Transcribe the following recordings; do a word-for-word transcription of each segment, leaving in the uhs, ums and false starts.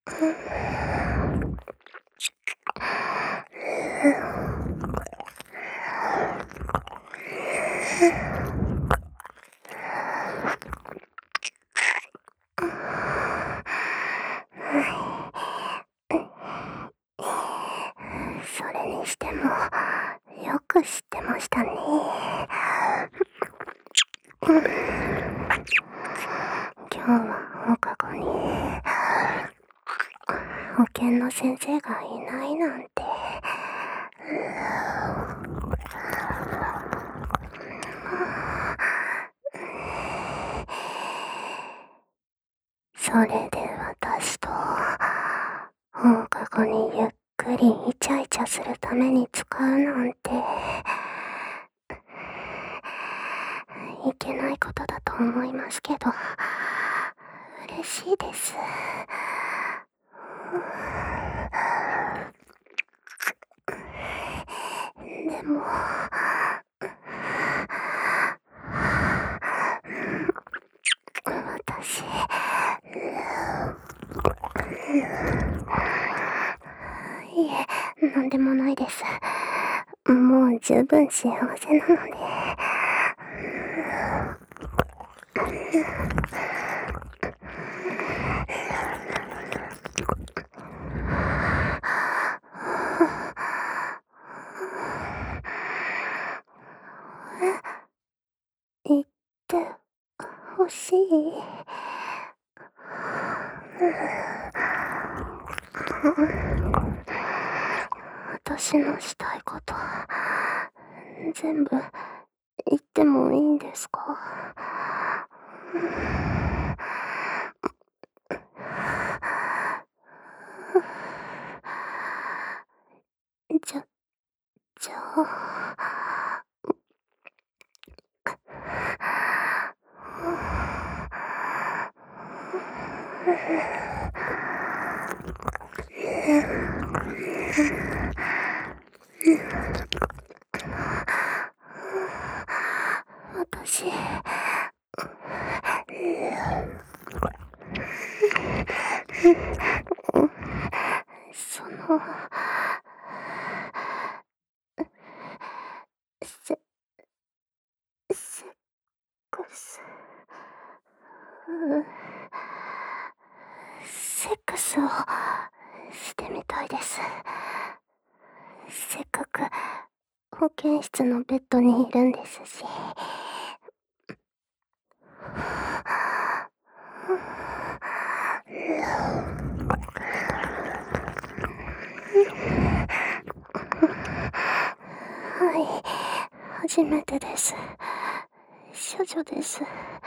それにしても、よく知ってましたね。今日は放課後に保健の先生がいないなんて。それで私と放課後にゆっくりイチャイチャするために使うなんていけないことだと思いますけど、嬉しいです。でも私、いえ、なんでもないです。もう十分幸せなので。言ってほしい。私のしたいこと全部言ってもいいんですか？じゃ、じゃあ私、その、セ、セックス、セックスをしてみたいです。せっかく保健室のベッドにいるんですし。はい、初めてです。処女です。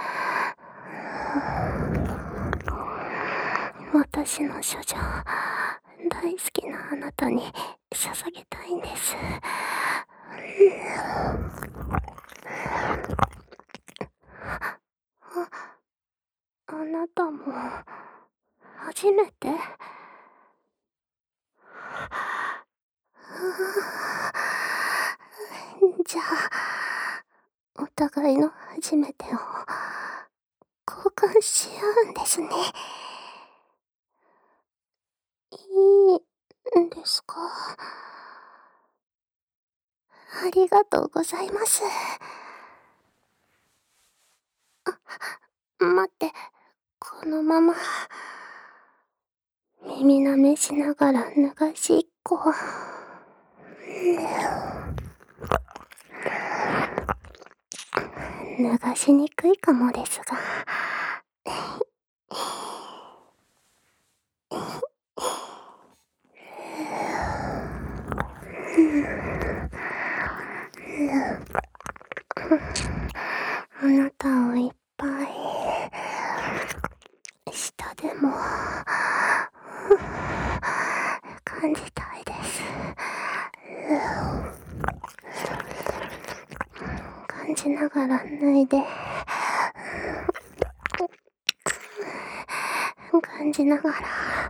私の処女、大好きなあなたに捧げたいんです。あ、あなたも初めて？じゃあ、お互いの初めてを交換し合うんですね。いいんですか？ありがとうございます。あ、待って、このまま耳舐めしながら脱がしっこ。脱がしにくいかもですが。あなたをいっぱい舌でも感じたいです。感じながら脱いで、感じながら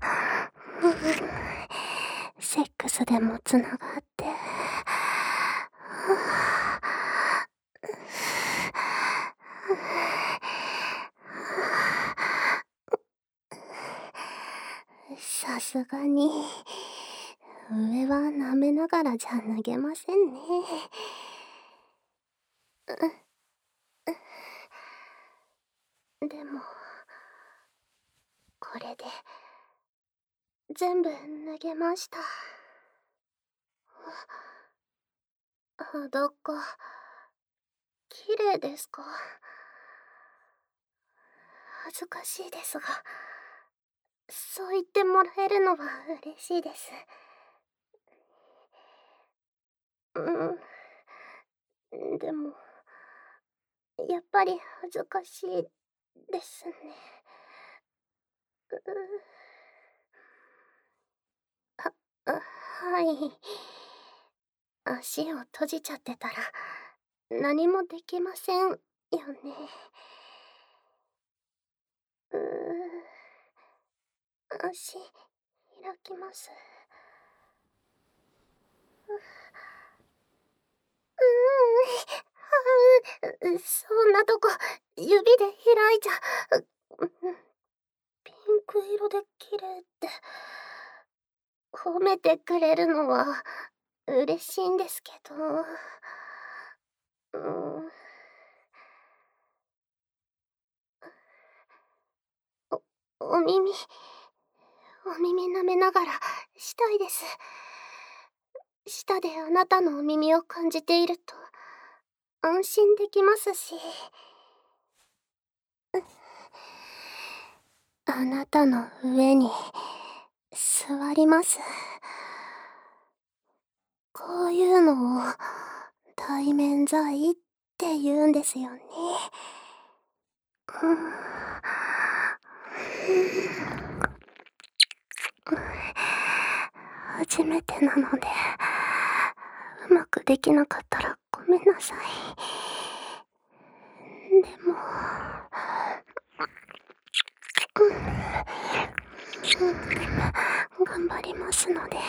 セックスでもつながって、 さすがに、上は舐めながらじゃ脱げませんね。でも、これで、全部脱げました。裸、綺麗ですか？恥ずかしいですが、そう言ってもらえるのは嬉しいです。うん、でも、やっぱり恥ずかしいですね。うは、はい。足を閉じちゃってたら、何もできませんよね。うー足、開きます。うーん、はう、そんなとこ、指で開いちゃ、ピンク色で綺麗って、褒めてくれるのは嬉しいんですけど、うーん。お、お耳、お耳舐めながらしたいです。舌であなたのお耳を感じていると、安心できますし。あなたの上に座ります。こういうのを対面剤って言うんですよね。うん、初めてなので、うまくできなかったらごめんなさい。でも、頑張りますので。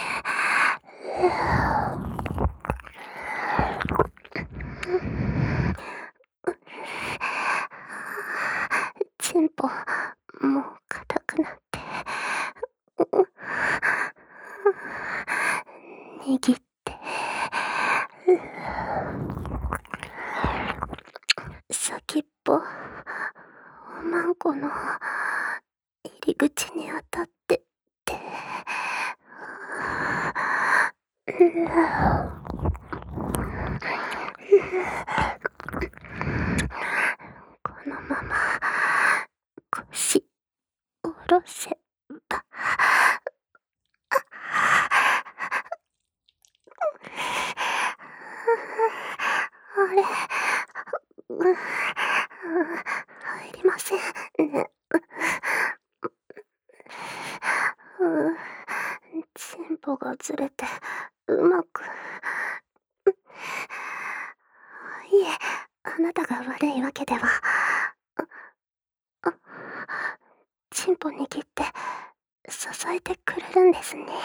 チンポ、もう硬くなって、握って、先っぽ、おまんこの入り口に当たってって、このまま腰下ろせば、あれ、うん、入りませんね。うん、チンポがずれてうまく。いえ、あなたが悪いわけでは。チンポ握って支えてくれるんですね。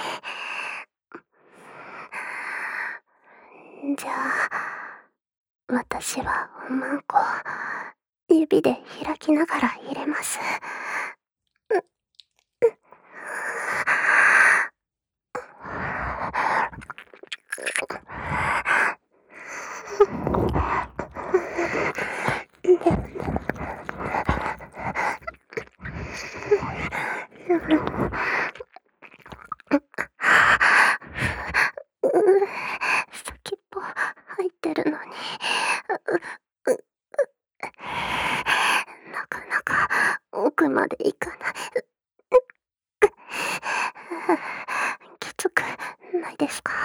じゃあ、私はおまんこ指で開きながら入れます。先っぽ入ってるのに、なかなか奥まで行かない。きつくないですか？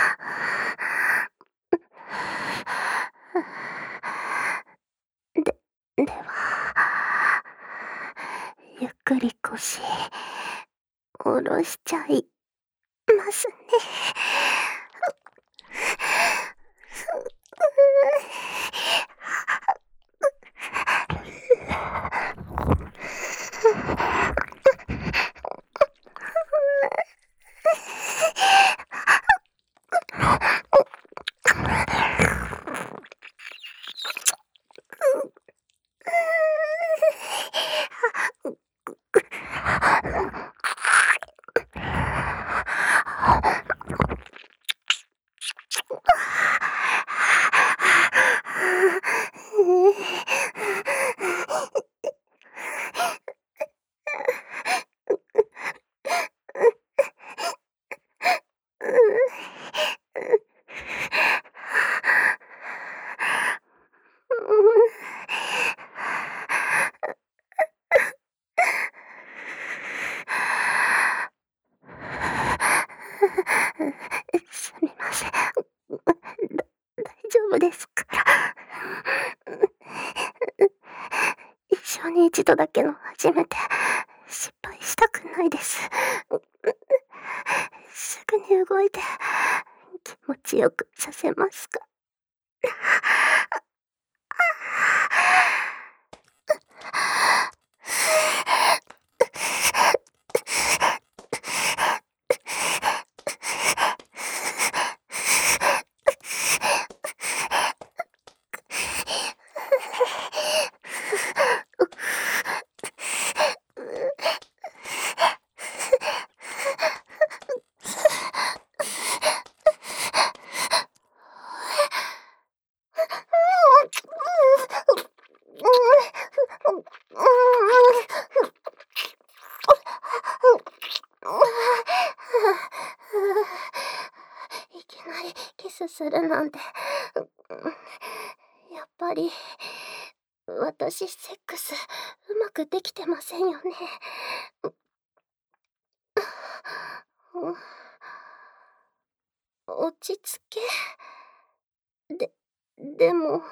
で、では、ゆっくり腰、下ろしちゃいますね。 一度だけの初めて、失敗したくないです。すぐに動いて、気持ちよくさせますか。いきなりキスするなんて、やっぱり私セックスうまくできてませんよね。落ち着け。で、でも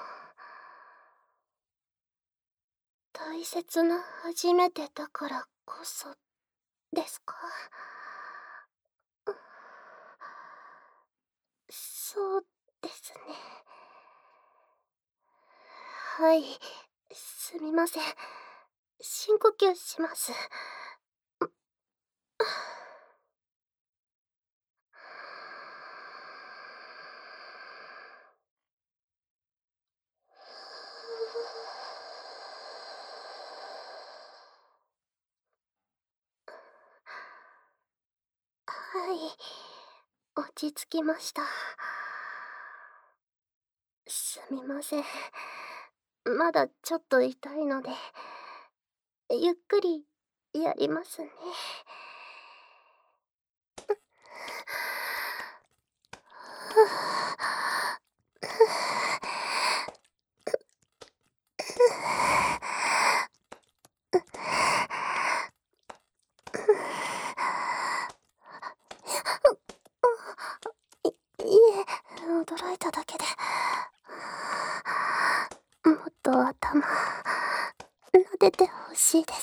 大切な初めてだからこそですか？そうですね。はい、すみません。深呼吸します。はい、落ち着きました。すみません。まだちょっと痛いので、ゆっくりやりますね。い、いえ、驚いただけで。もっと頭、撫でてほしいです。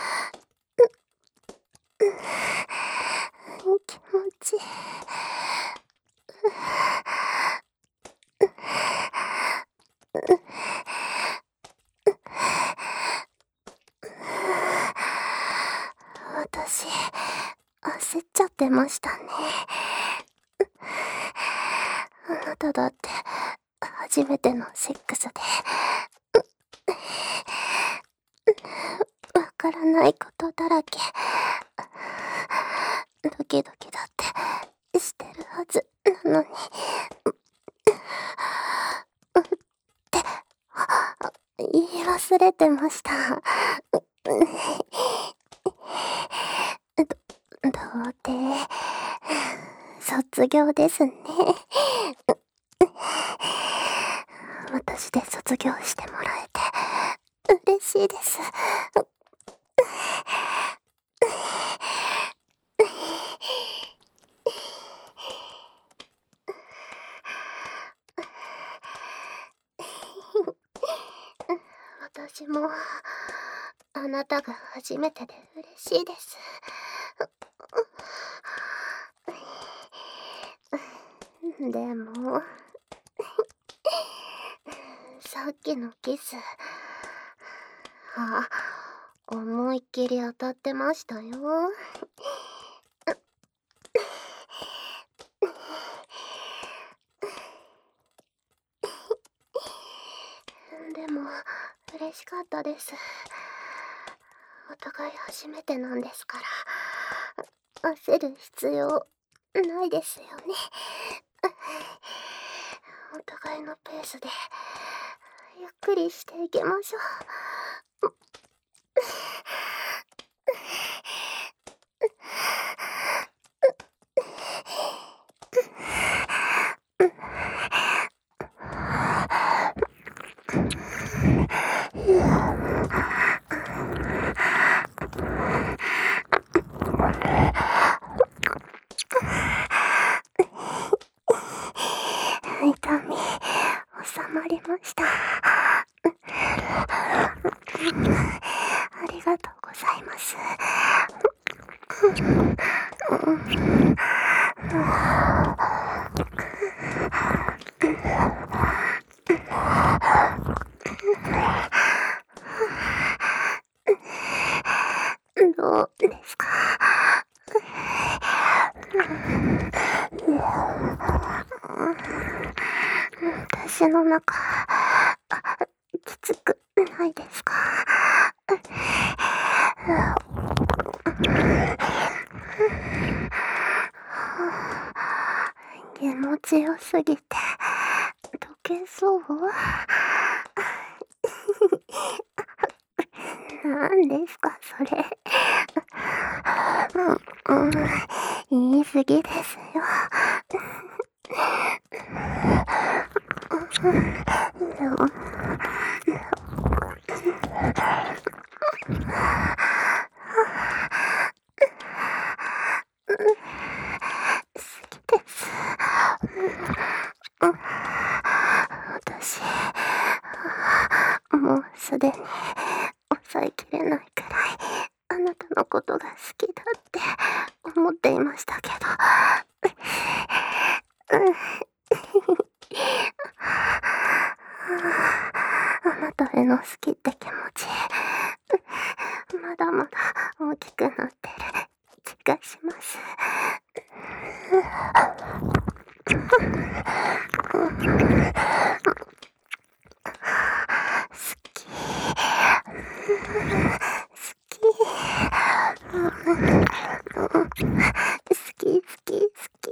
気持ちいい。私、焦っちゃってましたね。あなただって初めてのセックスでわからないことだらけ。ドキドキだってしてるはずなのに。って言い忘れてました。ど、童貞、卒業ですね。私で卒業してもらえて嬉しいです。私もあなたが初めてで嬉しいです。でもさっきのキス、あ、思いっきり当たってましたよ。でも嬉しかったです。お互い初めてなんですから、焦る必要ないですよね。お互いのペースでゆっくりしていきましょう。痛み収まりました。 どうですか？私の中、きつくないですか？気持ちよすぎて溶けそう？なんですかそれ。うん、うん、言い過ぎですよ。でも好きです。私、もうすでに抑えきれないくらいあなたのことが好きだって思っていましたけど、あなたへの好きって気持ち、まだまだ大きくなってる気がします。好き好き好き。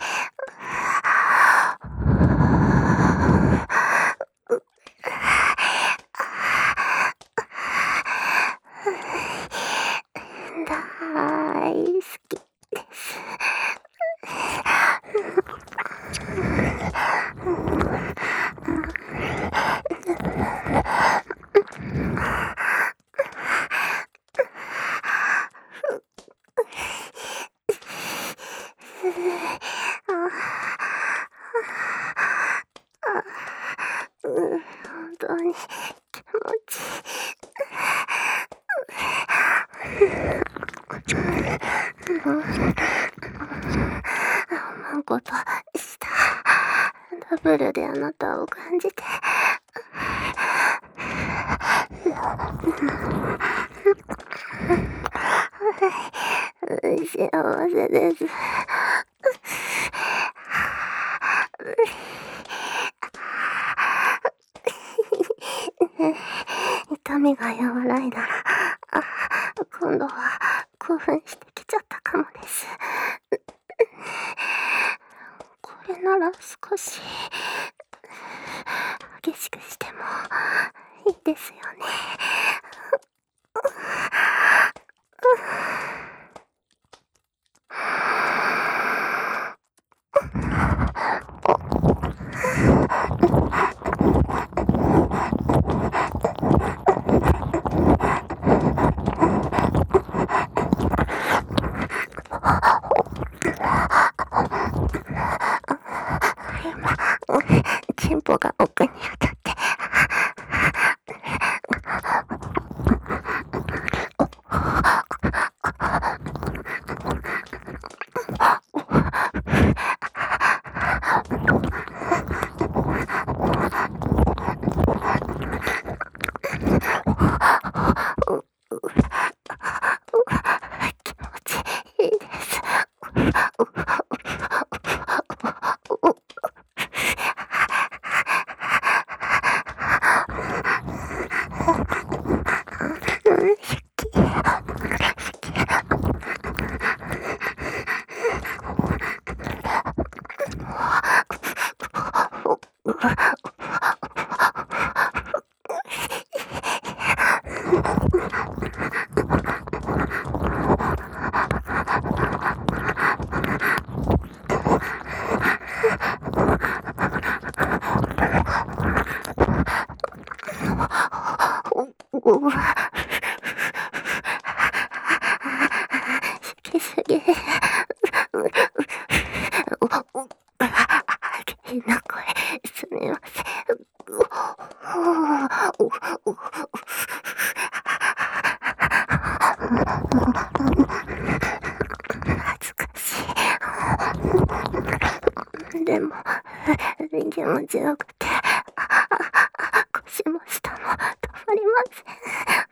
大好きです。うん、本当に気持ちいい。思うことした。ダブルであなたを感じて。幸せです。痛みが和らいだら、あ、今度は興奮してきちゃったかもです。これなら少し激しくしてもいいですよね。今、チンポが奥に当たってでも気持ちよくて、腰も下も止まりません。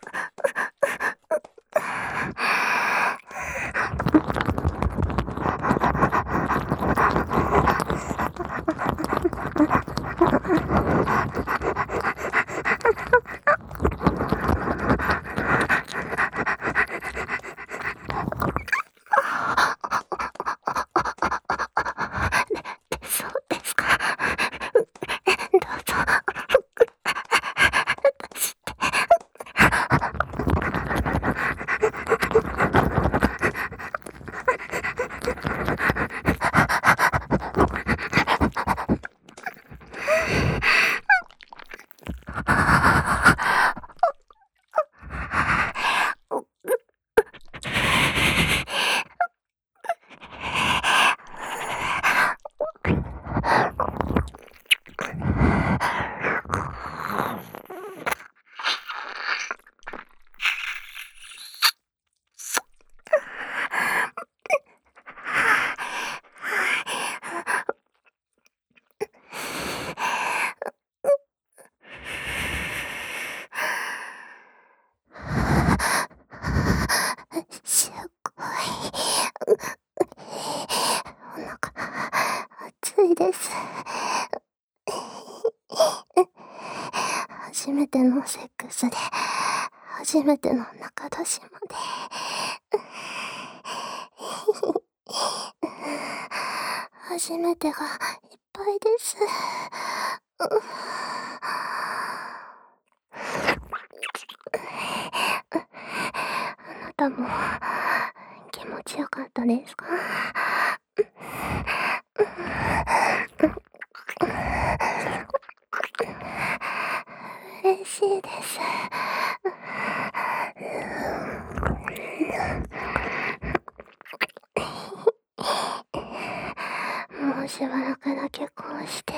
そうですか。どうぞ。すごい。お腹熱いです。初めてのセックスで初めての中出しまで初めてがいっぱいです。あなたも気持ちよかったですか？嬉しいです。もうしばらくだけこうして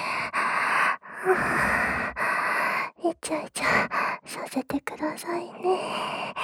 イチャイチャさせてくださいね。